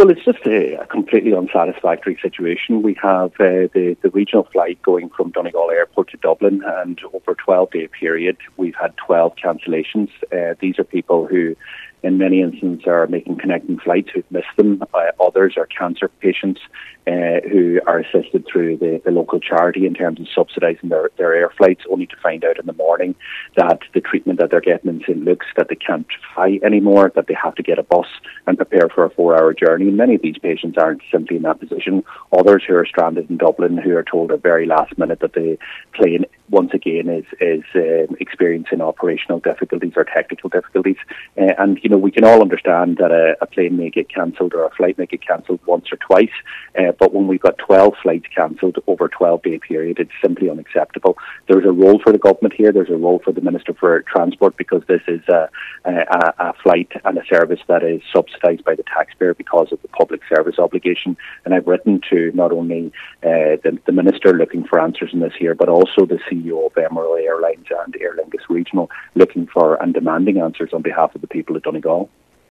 Well, it's just a completely unsatisfactory situation. We have the regional flight going from Donegal Airport to Dublin, and over a 12-day period, we've had 12 cancellations. These are people who, in many instances, are making connecting flights who've missed them. Others are cancer patients who are assisted through the local charity in terms of subsidising their air flights, only to find out in the morning that the treatment that they're getting in St. Luke's, that they can't fly anymore, that they have to get a bus and prepare for a 4-hour journey. Many of these patients aren't simply in that position. Others who are stranded in Dublin, who are told at very last minute that the plane once again is experiencing operational difficulties or technical difficulties. And, you know, we can all understand that a plane may get cancelled or a flight may get cancelled once or twice. But when we've got 12 flights cancelled over a 12-day period, it's simply unacceptable. There's a role for the government here. There's a role for the Minister for Transport, because this is a flight and a service that is subsidised by the taxpayer because of the public service obligation. And I've written to not only the Minister looking for answers in this here, but also the CEO of Emerald Airlines and Aer Lingus Regional looking for and demanding answers on behalf of the people of Donegal.